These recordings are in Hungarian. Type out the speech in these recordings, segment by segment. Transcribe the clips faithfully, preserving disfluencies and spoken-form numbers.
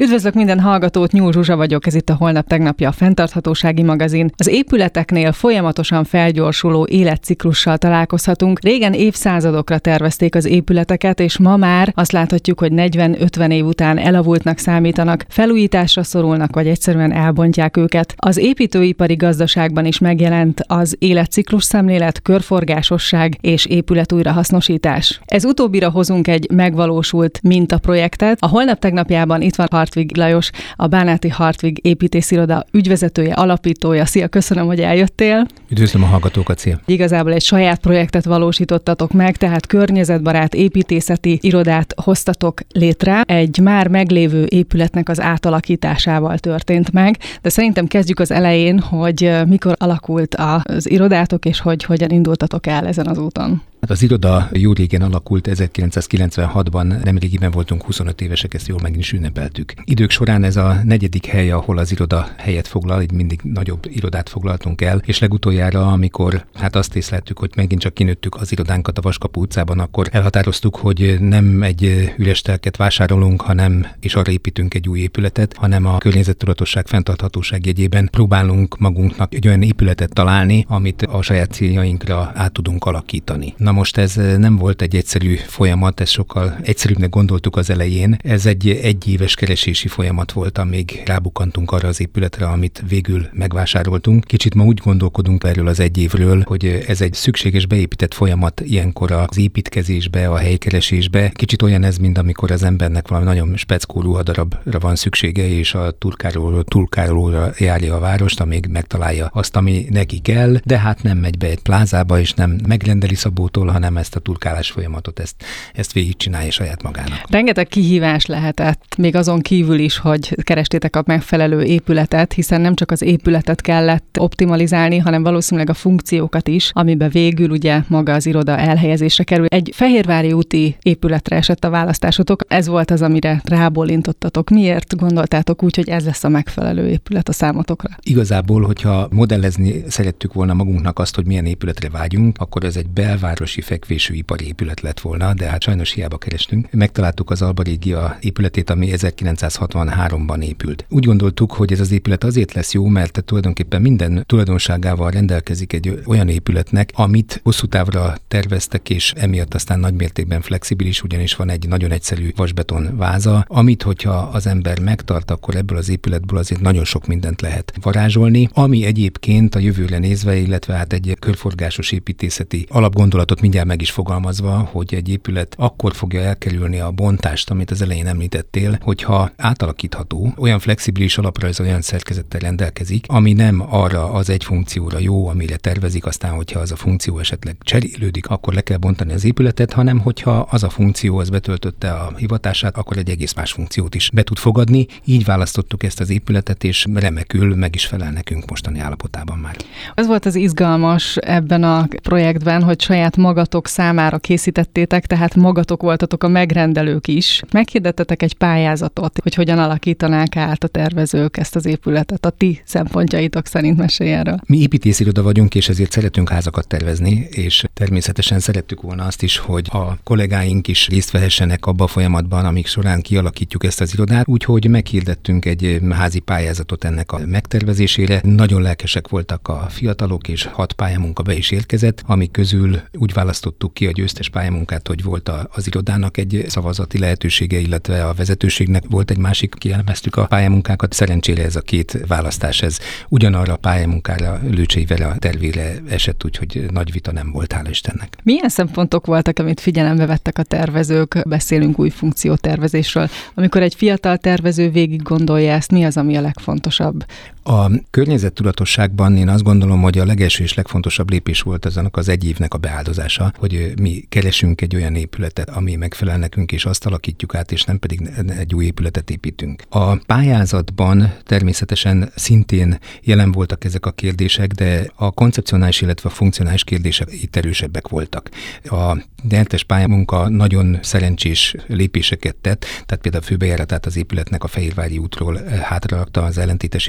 Üdvözlök minden hallgatót, Nyúl Zsuzsa vagyok, ez itt a Holnap tegnapja, a fenntarthatósági magazin. Az épületeknél folyamatosan felgyorsuló életciklussal találkozhatunk. Régen évszázadokra tervezték az épületeket, és ma már azt láthatjuk, hogy negyven-ötven év után elavultnak számítanak, felújításra szorulnak, vagy egyszerűen elbontják őket. Az építőipari gazdaságban is megjelent az életciklus szemlélet, körforgásosság és épület újrahasznosítás. Ez utóbbira hozunk egy megvalósult mintaprojektet. A Holnap tegnapjában itt van Hartvig Lajos, a Bánáti Hartvig építésziroda ügyvezetője, alapítója. Szia, köszönöm, hogy eljöttél. Üdvözlöm a hallgatókat, szia. Igazából egy saját projektet valósítottatok meg, tehát környezetbarát építészeti irodát hoztatok létre. Egy már meglévő épületnek az átalakításával történt meg, de szerintem kezdjük az elején, hogy mikor alakult az irodátok, és hogy hogyan indultatok el ezen az úton. Hát az iroda jó régen alakult, ezerkilencszázkilencvenhatban, nemrégiben voltunk huszonöt évesek, ezt jól meg is ünnepeltük. Idők során ez a negyedik hely, ahol az iroda helyet foglal, így mindig nagyobb irodát foglaltunk el, és legutoljára, amikor hát azt észleltük, hogy megint csak kinőttük az irodánkat a Vaskapu utcában, akkor elhatároztuk, hogy nem egy üres telket vásárolunk, hanem és arra építünk egy új épületet, hanem a környezettudatosság, fenntarthatóság jegyében próbálunk magunknak egy olyan épületet találni, amit a saját céljainkra át tudunk alakítani. Na most ez nem volt egy egyszerű folyamat, ez sokkal egyszerűbbnek gondoltuk az elején. Ez egy egyéves keresési folyamat volt, amíg rábukkantunk arra az épületre, amit végül megvásároltunk. Kicsit ma úgy gondolkodunk erről az egy évről, hogy ez egy szükséges beépített folyamat ilyenkor az építkezésbe, a helykeresésbe. Kicsit olyan ez, mint amikor az embernek valami nagyon speckó ruhadarabra van szüksége, és a turkálóról turkálóra járja a várost, amíg megtalálja azt, ami neki kell, de hát nem megy be egy plázába, és nem megrendeli szabótól, hanem ezt a turkálás folyamatot, ezt, ezt végigcsinálja saját magának. Rengeteg kihívás lehetett, még azon kívül is, hogy kerestétek a megfelelő épületet, hiszen nem csak az épületet kellett optimalizálni, hanem valószínűleg a funkciókat is, amiben végül ugye maga az iroda elhelyezésre kerül. Egy fehérvári úti épületre esett a választásotok, ez volt az, amire rábólintottatok. Miért gondoltátok úgy, hogy ez lesz a megfelelő épület a számotokra? Igazából, hogyha modellezni szerettük volna magunknak azt, hogy milyen épületre vágyunk, akkor ez egy belvárosi fekvésű ipari épület lett volna, de hát sajnos hiába kerestünk. Megtaláltuk az Alba Régia épületét, ami ezerkilencszázhatvanháromban épült. Úgy gondoltuk, hogy ez az épület azért lesz jó, mert tulajdonképpen minden tulajdonságával rendelkezik egy olyan épületnek, amit hosszú távra terveztek, és emiatt aztán nagymértékben flexibilis, ugyanis van egy nagyon egyszerű vasbeton váza, amit, hogyha az ember megtart, akkor ebből az épületből azért nagyon sok mindent lehet varázsolni, ami egyébként a jövőre nézve, illetve hát egy körforgásos építészeti alapgondolatot mindjárt meg is fogalmazva, hogy egy épület akkor fogja elkerülni a bontást, amit az elején említettél, hogyha átalakítható, olyan flexibilis alaprajz, olyan szerkezettel rendelkezik, ami nem arra az egy funkcióra jó, amire tervezik, aztán, hogyha az a funkció esetleg cserélődik, akkor le kell bontani az épületet, hanem hogyha az a funkció az betöltötte a hivatását, akkor egy egész más funkciót is be tud fogadni. Így választottuk ezt az épületet, és remekül meg is felel nekünk mostani állapotában már. Az volt az izgalmas ebben a projektben, hogy saját magatok számára készítettétek, tehát magatok voltatok a megrendelők is. Meghirdettetek egy pályázatot, hogy hogyan alakítanák át a tervezők ezt az épületet. A ti szempontjaitok szerint mesélj erről. Mi építésziroda vagyunk, és ezért szeretünk házakat tervezni, és természetesen szerettük volna azt is, hogy a kollégáink is részt vehessenek abba a folyamatban, amik során kialakítjuk ezt az irodát, úgyhogy meghirdettünk egy házi pályázatot ennek a megtervezésére. Nagyon lelkesek voltak a fiatalok, és hat pályamunka be is érkezett, amik közül úgy választottuk ki a győztes pályamunkát, hogy volt a, az irodának egy szavazati lehetősége, illetve a vezetőségnek volt egy másik, kielemeztük a pályamunkákat. Szerencsére ez a két választás, ez ugyanarra a pályamunkára, Lőcsei Vera tervére esett, úgyhogy nagy vita nem volt, hála Istennek. Milyen szempontok voltak, amit figyelembe vettek a tervezők? Beszélünk új funkciótervezésről. Amikor egy fiatal tervező végig gondolja ezt, mi az, ami a legfontosabb? A környezettudatosságban én azt gondolom, hogy a legelső és legfontosabb lépés volt az annak az egy évnek a beáldozása, hogy mi keresünk egy olyan épületet, ami megfelel nekünk, és azt alakítjuk át, és nem pedig egy új épületet építünk. A pályázatban természetesen szintén jelen voltak ezek a kérdések, de a koncepcionális, illetve a funkcionális kérdések itt erősebbek voltak. A nyertes pályamunka nagyon szerencsés lépéseket tett, tehát például a főbejáratát az épületnek a Fehérvári útról hátrarakta az ellentétes irányba egy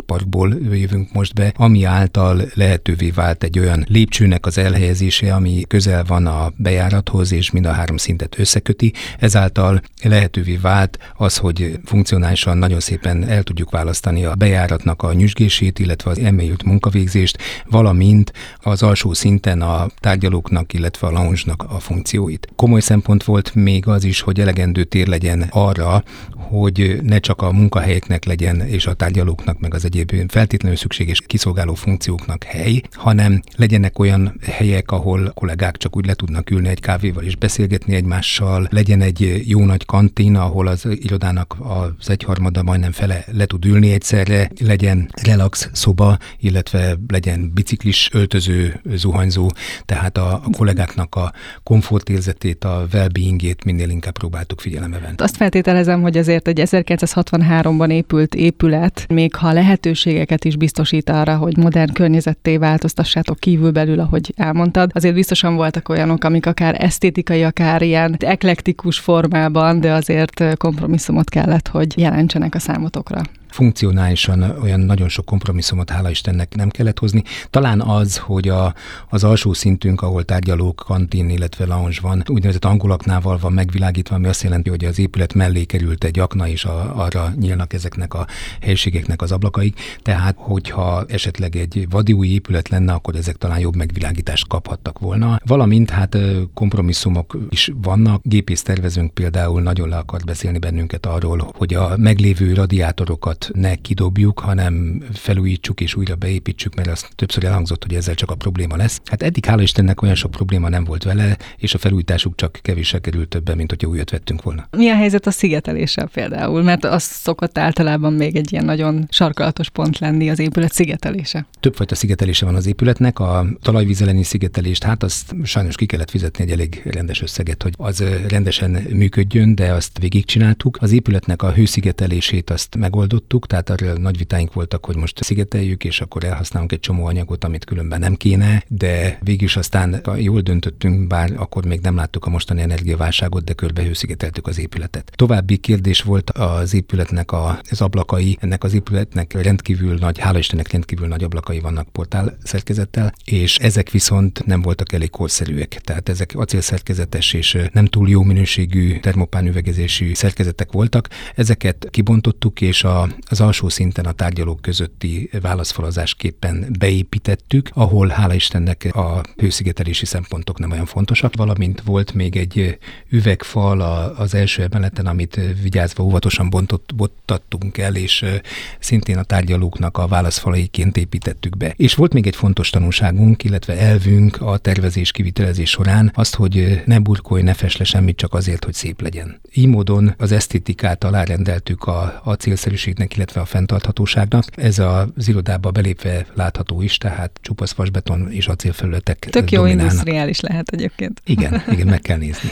parkból jövünk most be, ami által lehetővé vált egy olyan lépcsőnek az elhelyezése, ami közel van a bejárathoz, és mind a három szintet összeköti. Ezáltal lehetővé vált az, hogy funkcionálisan nagyon szépen el tudjuk választani a bejáratnak a nyüzsgését, illetve az elmélyült munkavégzést, valamint az alsó szinten a tárgyalóknak, illetve a lounge-nak a funkcióit. Komoly szempont volt még az is, hogy elegendő tér legyen arra, hogy ne csak a munkahelyeknek legyen, és a tárgyalóknak, meg az egyéb feltétlenül szükséges kiszolgáló funkcióknak hely, hanem legyenek olyan helyek, ahol kollégák csak úgy le tudnak ülni egy kávéval és beszélgetni egymással, legyen egy jó nagy kantin, ahol az irodának az egyharmada, majdnem fele le tud ülni egyszerre, legyen relax szoba, illetve legyen biciklis öltöző, zuhanyzó, tehát a, a kollégáknak a komfortérzetét, a well-beingét minél inkább próbáltuk figyelembe venni. Azt feltételezem, hogy azért egy ezerkilencszázhatvanháromban épült épület, még ha lehetőségeket is biztosít arra, hogy modern környezetté változtassátok kívülbelül, ahogy elmondtad, azért biztosan voltak olyanok, amik akár esztétikai, akár ilyen eklektikus formában, de azért kompromisszumot kellett, hogy jelentsenek a számotokra. Funkcionálisan olyan nagyon sok kompromisszumot, hála Istennek, nem kellett hozni. Talán az, hogy a, az alsó szintünk, ahol tárgyalók, kantin, illetve lounge van, úgynevezett angolaknával van megvilágítva, ami azt jelenti, hogy az épület mellé került egy akna, és a, arra nyílnak ezeknek a helyiségeknek az ablakai. Tehát, hogyha esetleg egy vadi új épület lenne, akkor ezek talán jobb megvilágítást kaphattak volna. Valamint hát kompromisszumok is vannak. Gépésztervezőnk például nagyon le akart beszélni bennünket arról, hogy a meglévő radiátorokat ne kidobjuk, hanem felújítsuk és újra beépítsük, mert azt többször elhangzott, hogy ezzel csak a probléma lesz. Hát eddig hála Istennek olyan sok probléma nem volt vele, és a felújításuk csak kevéssel került többen, mint hogyha újat vettünk volna. Mi a helyzet a szigeteléssel például? Mert az szokott általában még egy ilyen nagyon sarkalatos pont lenni, az épület szigetelése. Többfajta szigetelése van az épületnek. A talajvíz elleni szigetelést, hát azt sajnos ki kellett fizetni egy elég rendes összeget, hogy az rendesen működjön, de azt végigcsináltuk. Az épületnek a hőszigetelését azt megoldottuk, tehát arra nagy vitáink voltak, hogy most szigeteljük, és akkor elhasználunk egy csomó anyagot, amit különben nem kéne, de végülis aztán jól döntöttünk, bár akkor még nem láttuk a mostani energiaválságot, de körbe hőszigeteltük az épületet. További kérdés volt az épületnek a, az ablakai. Ennek az épületnek rendkívül nagy, hála Istennek rendkívül nagy ablakai vannak portál szerkezettel, és ezek viszont nem voltak elég korszerűek. Tehát ezek acélszerkezetes és nem túl jó minőségű termopán üvegezésű szerkezetek voltak. Ezeket kibontottuk, és a az alsó szinten a tárgyalók közötti válaszfalazásképpen beépítettük, ahol hála Istennek a hőszigetelési szempontok nem olyan fontosak, valamint volt még egy üvegfal az első emeleten, amit vigyázva óvatosan bontott, bottattunk el, és szintén a tárgyalóknak a válaszfalaiként építettük be. És volt még egy fontos tanulságunk, illetve elvünk a tervezés kivitelezés során, azt, hogy ne burkolj, ne fess le semmit csak azért, hogy szép legyen. Így módon az esztétikát alárendeltük a, a célszerűségnek, illetve a fenntarthatóságnak. Ez az irodába belépve látható is, tehát csupasz vasbeton és acélfelületek Tök jó dominálnak. Industriális lehet egyébként. Igen, igen, meg kell nézni.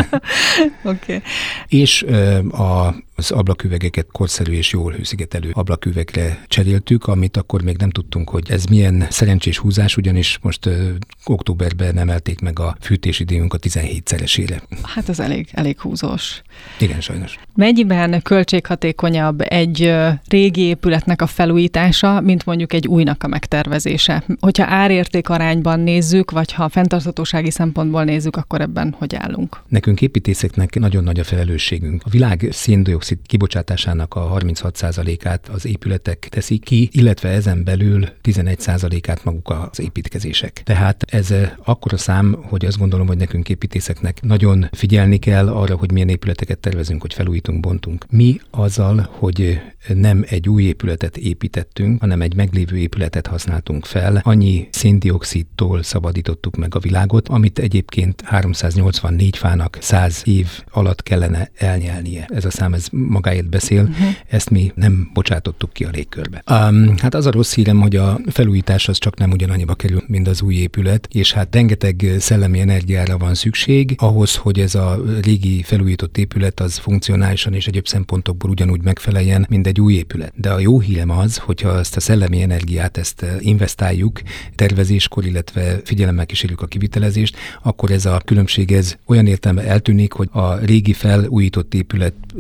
Oké. Okay. És a az ablaküvegeket korszerű és jól hőszigetelő ablaküvegre cseréltük, amit akkor még nem tudtunk, hogy ez milyen szerencsés húzás, ugyanis most ö, októberben emelték meg a fűtésidőnk a tizenhétszeresére. Hát az elég, elég húzós. Igen, sajnos. Mennyiben költséghatékonyabb egy ö, régi épületnek a felújítása, mint mondjuk egy újnak a megtervezése? Hogyha árérték arányban nézzük, vagy ha fenntarthatósági szempontból nézzük, akkor ebben hogy állunk? Nekünk építészeknek nagyon nagy a felelősségünk. A világ széndioxid kibocsátásának a harminchat százalékát az épületek teszik ki, illetve ezen belül tizenegy százalékát maguk az építkezések. Tehát ez akkora szám, hogy azt gondolom, hogy nekünk építészeknek nagyon figyelni kell arra, hogy milyen épületeket tervezünk, hogy felújítunk, bontunk. Mi azzal, hogy nem egy új épületet építettünk, hanem egy meglévő épületet használtunk fel, annyi széndioxidtól szabadítottuk meg a világot, amit egyébként háromszáznyolcvannégy fának száz év alatt kellene elnyelnie. Ez a szám ez magáért beszél, uh-huh. Ezt mi nem bocsátottuk ki a légkörbe. Um, hát az a rossz hírem, hogy a felújítás az csak nem ugyanannyiba kerül, mint az új épület, és hát rengeteg szellemi energiára van szükség ahhoz, hogy ez a régi felújított épület az funkcionálisan és egyéb szempontokból ugyanúgy megfeleljen, mint egy új épület. De a jó hírem az, hogyha ezt a szellemi energiát ezt investáljuk tervezéskor, illetve figyelemmel kísérjük a kivitelezést, akkor ez a különbség ez olyan értelemben eltűnik, hogy a régi felújított épületből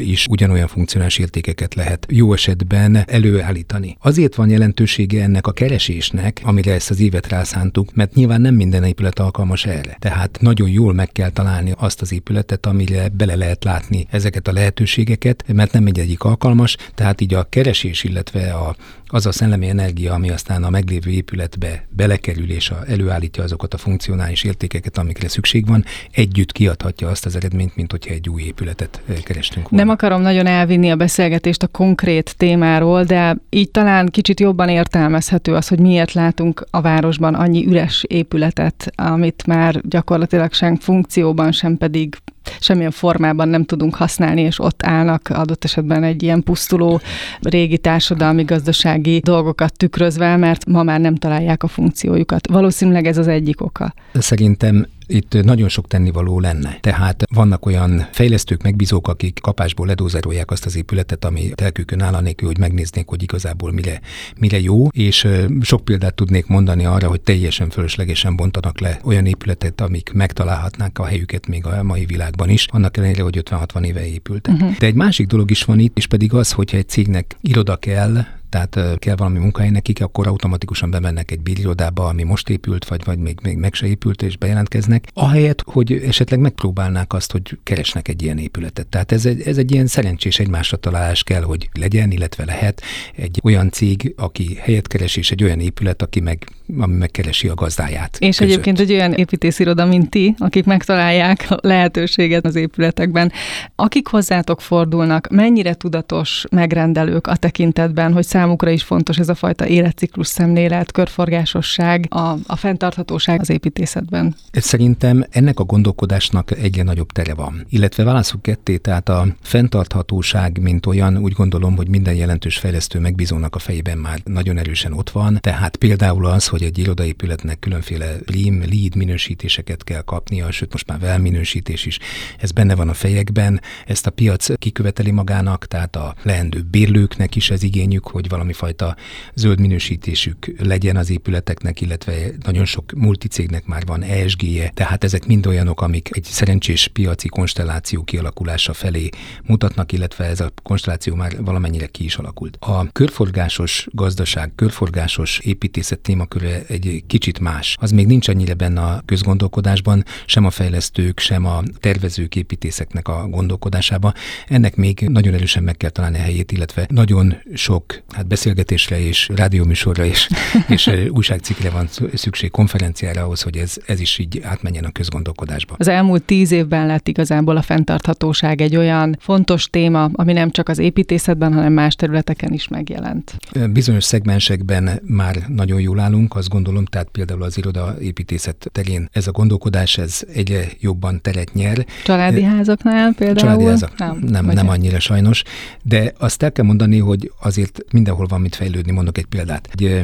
is ugyanolyan funkcionális értékeket lehet jó esetben előállítani. Azért van jelentősége ennek a keresésnek, amire ezt az évet rászántuk, mert nyilván nem minden épület alkalmas erre. Tehát nagyon jól meg kell találni azt az épületet, amire bele lehet látni ezeket a lehetőségeket, mert nem mindegyik alkalmas, tehát így a keresés, illetve a az a szellemi energia, ami aztán a meglévő épületbe belekerül és a, előállítja azokat a funkcionális értékeket, amikre szükség van, együtt kiadhatja azt az eredményt, mint hogyha egy új épületet kerestünk volna. Nem akarom nagyon elvinni a beszélgetést a konkrét témáról, de így talán kicsit jobban értelmezhető az, hogy miért látunk a városban annyi üres épületet, amit már gyakorlatilag sem funkcióban, sem pedig semmilyen formában nem tudunk használni, és ott állnak adott esetben egy ilyen pusztuló régi társadalmi, gazdasági dolgokat tükrözve, mert ma már nem találják a funkciójukat. Valószínűleg ez az egyik oka. Szerintem itt nagyon sok tennivaló lenne. Tehát vannak olyan fejlesztők, megbízók, akik kapásból ledózerolják azt az épületet, ami telkükön áll, anélkül, hogy megnéznék, hogy igazából mire, mire jó, és sok példát tudnék mondani arra, hogy teljesen fölöslegesen bontanak le olyan épületet, amik megtalálhatnák a helyüket még a mai világban is, annak ellenére, hogy ötven-hatvan éve épültek. Uh-huh. De egy másik dolog is van itt, és pedig az, hogyha egy cégnek iroda kell, tehát kell valami munkahely nekik, akkor automatikusan bemennek egy bérirodába, ami most épült, vagy, vagy még, még meg se épült, és bejelentkeznek, ahelyett, hogy esetleg megpróbálnák azt, hogy keresnek egy ilyen épületet. Tehát ez egy, ez egy ilyen szerencsés egymásra találás kell, hogy legyen, illetve lehet egy olyan cég, aki helyet keres, és egy olyan épület, aki meg, ami megkeresi a gazdáját. És között. Egyébként egy olyan építésziroda, mint ti, akik megtalálják a lehetőséget az épületekben. Akik hozzátok fordulnak, mennyire tudatos megrendelők a tekintetben, hogy számukra is fontos ez a fajta életciklus szemlélet, körforgásosság, a, a fenntarthatóság az építészetben? Szerintem ennek a gondolkodásnak egyre nagyobb tere van. Illetve válaszuk ketté, tehát a fenntarthatóság, mint olyan, úgy gondolom, hogy minden jelentős fejlesztő megbízónak a fejében már nagyon erősen ott van. Tehát például az, hogy egy irodaépületnek különféle BREEAM, LEED minősítéseket kell kapnia, sőt most már WELL minősítés is. Ez benne van a fejekben, ezt a piac kiköveteli magának, tehát a leendő bérlőknek is ez igényük, hogy valami fajta zöld minősítésük legyen az épületeknek, illetve nagyon sok multicégnek már van E S G-je, tehát ezek mind olyanok, amik egy szerencsés piaci konstelláció kialakulása felé mutatnak, illetve ez a konstelláció már valamennyire ki is alakult. A körforgásos gazdaság, körforgásos építészet témaköre egy kicsit más. Az még nincs annyira benne a közgondolkodásban, sem a fejlesztők, sem a tervezők, építészeknek a gondolkodásában. Ennek még nagyon erősen meg kell találni a helyét, illetve nagyon sok hát beszélgetésre és rádióműsorra és, és újságcikkre van szükség, konferenciára ahhoz, hogy ez, ez is így átmenjen a közgondolkodásba. Az elmúlt tíz évben lett igazából a fenntarthatóság egy olyan fontos téma, ami nem csak az építészetben, hanem más területeken is megjelent. Bizonyos szegmensekben már nagyon jól állunk, azt gondolom, tehát például az irodaépítészet terén ez a gondolkodás, ez egyre jobban teret nyer. Családi házaknál például? Családi házak nem, nem, nem annyira sajnos, de azt el kell mondani, hogy azért mindenhol van mit fejlődni, mondok egy példát. Egy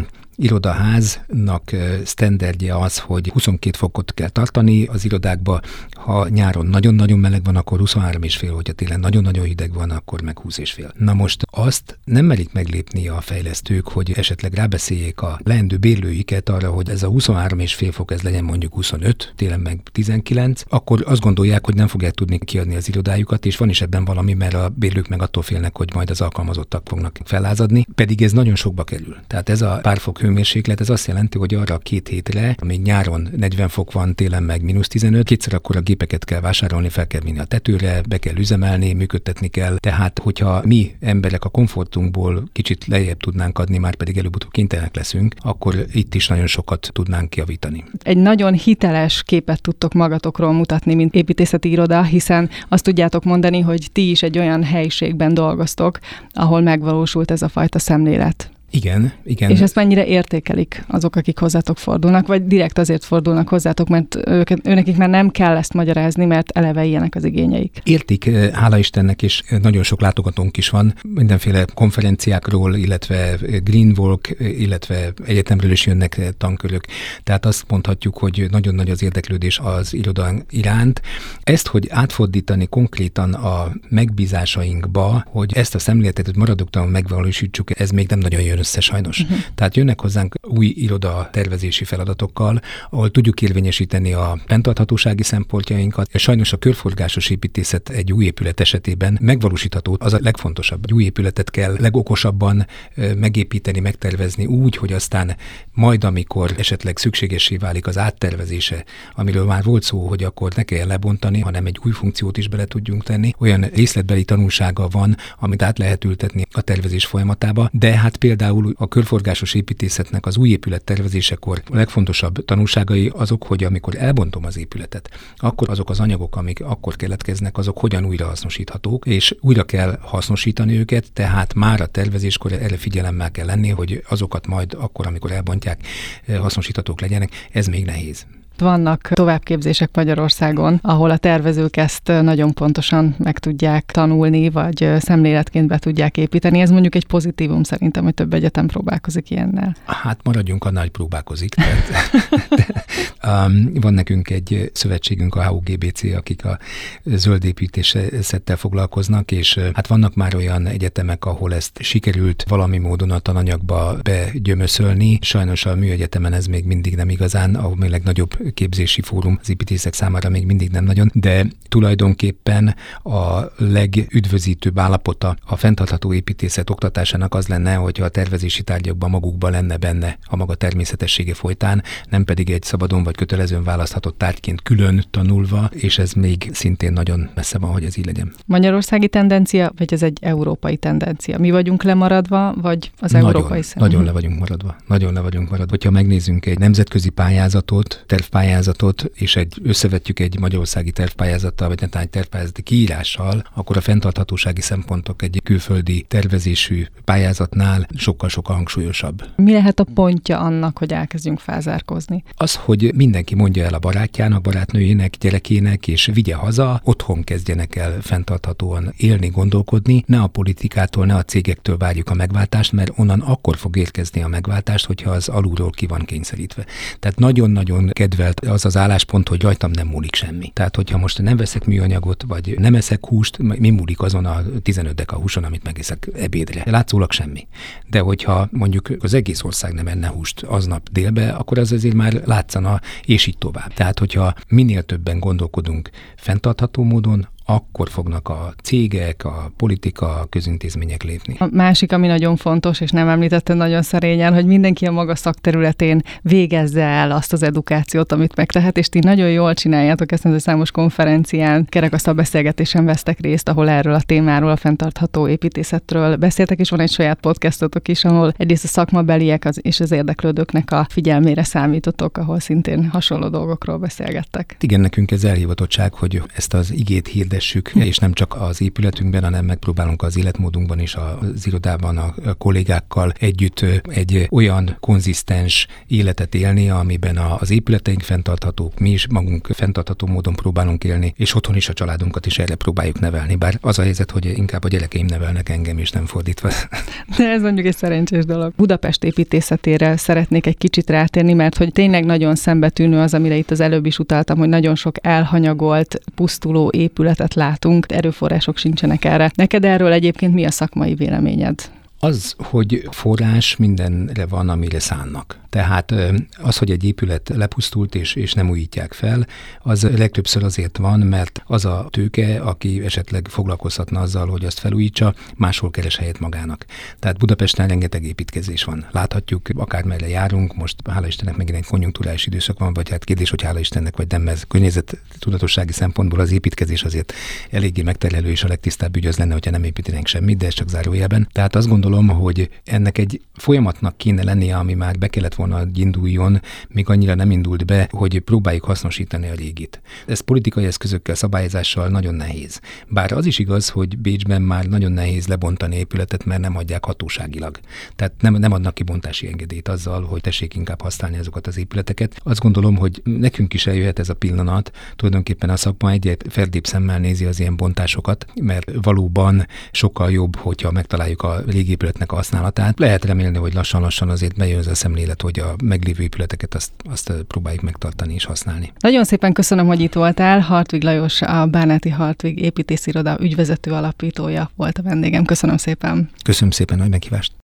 irodaháznak sztenderdje az, hogy huszonkét fokot kell tartani az irodákba, ha nyáron nagyon-nagyon meleg van, akkor huszonhárom és fél, hogyha télen nagyon-nagyon hideg van, akkor meg húsz és fél. Na most azt nem merik meglépni a fejlesztők, hogy esetleg rábeszéljék a leendő bérlőiket arra, hogy ez a huszonhárom és fél fok, ez legyen mondjuk huszonöt, télen meg tizenkilenc, akkor azt gondolják, hogy nem fogják tudni kiadni az irodájukat, és van is ebben valami, mert a bérlők meg attól félnek, hogy majd az alkalmazottak fognak fellázadni, pedig ez nagyon sokba kerül. Tehát ez a pár fok hőmérséklet, ez azt jelenti, hogy arra a két hétre, amíg nyáron negyven fok van, télen meg mínusz tizenöt, kétszer akkor a gépeket kell vásárolni, fel kell vinni a tetőre, be kell üzemelni, működtetni kell. Tehát, hogyha mi emberek a komfortunkból kicsit lejjebb tudnánk adni, már pedig előbb-utóbb kénytelenek leszünk, akkor itt is nagyon sokat tudnánk javítani. Egy nagyon hiteles képet tudtok magatokról mutatni, mint építészeti iroda, hiszen azt tudjátok mondani, hogy ti is egy olyan helyiségben dolgoztok, ahol megvalósult ez a fajta szemlélet. Igen, igen. És ezt mennyire értékelik azok, akik hozzátok fordulnak, vagy direkt azért fordulnak hozzátok, mert őket, őnekik már nem kell ezt magyarázni, mert eleve ilyenek az igényeik. Értik, hála Istennek, és nagyon sok látogatónk is van, mindenféle konferenciákról, illetve Green Walk, illetve egyetemről is jönnek tankörök. Tehát azt mondhatjuk, hogy nagyon nagy az érdeklődés az irodán iránt. Ezt, hogy átfordítani konkrétan a megbízásainkba, hogy ezt a szemléletet maradoktalanul megvalósítsuk, ez még nem nagyon jön jön össze sajnos. Uh-huh. Tehát jönnek hozzánk új iroda tervezési feladatokkal, ahol tudjuk érvényesíteni a fenntarthatósági szempontjainkat. Sajnos a körforgásos építészet egy új épület esetében megvalósítható, az a legfontosabb. Egy új épületet kell legokosabban megépíteni, megtervezni úgy, hogy aztán majd, amikor esetleg szükségessé válik az áttervezése, amiről már volt szó, hogy akkor ne kell lebontani, hanem egy új funkciót is bele tudjunk tenni. Olyan részletbeli tanulsága van, amit át lehet ültetni a tervezés folyamatába, de hát például a körforgásos építészetnek az új épület tervezésekor a legfontosabb tanulságai azok, hogy amikor elbontom az épületet, akkor azok az anyagok, amik akkor keletkeznek, azok hogyan újrahasznosíthatók, és újra kell hasznosítani őket, tehát már a tervezéskor erre figyelemmel kell lenni, hogy azokat majd akkor, amikor elbontják, hasznosíthatók legyenek. Ez még nehéz. Vannak továbbképzések Magyarországon, ahol a tervezők ezt nagyon pontosan meg tudják tanulni, vagy szemléletként be tudják építeni. Ez mondjuk egy pozitívum szerintem, hogy több egyetem próbálkozik ilyennel. Hát maradjunk annál, hogy próbálkozik. Tehát, de, um, van nekünk egy szövetségünk, a há u gé bé cé, akik a zöld építészettel foglalkoznak, és hát vannak már olyan egyetemek, ahol ezt sikerült valami módon a tananyagba begyömöszölni. Sajnos a műegyetemen ez még mindig nem igazán, ahol még legnagyobb képzési fórum az építészek számára még mindig nem nagyon, de tulajdonképpen a legüdvözítőbb állapota a fenntartható építészet oktatásának az lenne, hogyha a tervezési tárgyakban magukban lenne benne a maga természetessége folytán, nem pedig egy szabadon vagy kötelezően választhatott tárgyként külön tanulva, és ez még szintén nagyon messze van, hogy ez így legyen. Magyarországi tendencia, vagy ez egy európai tendencia? Mi vagyunk lemaradva, vagy az nagyon, európai szem? Nagyon le vagyunk maradva. Nagyon le vagyunk maradva. Hogyha megnézzünk egy nemzetközi pályázatot, tervpályázatot, és egy, összevetjük egy magyarországi tervpályázattal, vagy netán egy tervpályázati kiírással, akkor a fenntarthatósági szempontok egy külföldi tervezésű pályázatnál sokkal-sokkal hangsúlyosabb. Mi lehet a pontja annak, hogy elkezdjünk felzárkózni? Az, hogy mindenki mondja el a barátjának, barátnőjének, gyerekének, és vigye haza, otthon kezdjenek el fenntarthatóan élni, gondolkodni, ne a politikától, ne a cégektől várjuk a megváltást, mert onnan akkor fog érkezni a megváltást, hogyha az alulról ki van kényszerítve. Tehát nagyon-nagyon kedvelt az az álláspont, hogy rajtam nem múlik semmi. Tehát, hogyha most nem veszek műanyagot, vagy nem eszek húst, mi múlik azon a tizenöt deka húson, amit megeszek ebédre? Látszólag semmi. De hogyha mondjuk az egész ország nem enne húst aznap délbe, akkor az azért már látszana, és így tovább. Tehát, hogyha minél többen gondolkodunk fenntartható módon, akkor fognak a cégek, a politika, a közintézmények lépni. A másik, ami nagyon fontos, és nem említettem nagyon szerényen, hogy mindenki a maga szakterületén végezze el azt az edukációt, amit megtehet, és ti nagyon jól csináljátok ezt, a számos konferencián, kerekasztal beszélgetésen vesztek részt, ahol erről a témáról, a fenntartható építészetről beszéltek, és van egy saját podcastotok is, ahol egyrészt a szakmabeliek az, és az érdeklődőknek a figyelmére számítotok, ahol szintén hasonló dolgokról beszélgettek. Igen, nekünk ez elhivatottság, hogy ezt az igét hirdet és nem csak az épületünkben, hanem megpróbálunk az életmódunkban is, az irodában a kollégákkal együtt egy olyan konzisztens életet élni, amiben az épületeink fenntarthatók, mi is magunk fenntartható módon próbálunk élni, és otthon is a családunkat is erre próbáljuk nevelni. Bár az a helyzet, hogy inkább a gyerekeim nevelnek engem, és nem fordítva. De ez mondjuk egy szerencsés dolog. Budapest építészetére szeretnék egy kicsit rátérni, mert hogy tényleg nagyon szembetűnő az, amire itt az előbb is utaltam, hogy nagyon sok elhanyagolt, pusztuló épületet látunk, erőforrások sincsenek erre. Neked erről egyébként mi a szakmai véleményed? Az, hogy forrás mindenre van, amire szánnak. Tehát az, hogy egy épület lepusztult és, és nem újítják fel, az legtöbbször azért van, mert az a tőke, aki esetleg foglalkozhatna azzal, hogy azt felújítsa, máshol keres helyet magának. Tehát Budapesten rengeteg építkezés van. Láthatjuk, akármerre járunk, most hála Istennek megint egy konjunkturális időszak van, vagy hát kérdés, hogy hála Istennek, vagy nem, ez környezettudatossági szempontból az építkezés azért eléggé megterhelő, és a legtisztább ügy az lenne, hogyha nem építenénk semmit, de ez csak zárójelben. Tehát azt gondolom, hogy ennek egy folyamatnak kéne lennie, ami már be kellett volna induljon, még annyira nem indult be, hogy próbáljuk hasznosítani a régit. Ez politikai eszközökkel, szabályozással nagyon nehéz. Bár az is igaz, hogy Bécsben már nagyon nehéz lebontani épületet, mert nem adják hatóságilag. Tehát nem, nem adnak kibontási engedélyt azzal, hogy tessék inkább használni azokat az épületeket. Azt gondolom, hogy nekünk is eljöhet ez a pillanat, tulajdonképpen a szakma egy ferdébb szemmel nézi az ilyen bontásokat, mert valóban sokkal jobb, hogyha megtaláljuk a régi épületnek a használatát. Lehet remélni, hogy lassan-lassan azért bejön az a szemlélet, hogy a meglévő épületeket azt, azt próbáljuk megtartani és használni. Nagyon szépen köszönöm, hogy itt voltál. Hartwig Lajos, a Bárnáti Hartwig építésziroda ügyvezető alapítója volt a vendégem. Köszönöm szépen. Köszönöm szépen, nagy meghívást.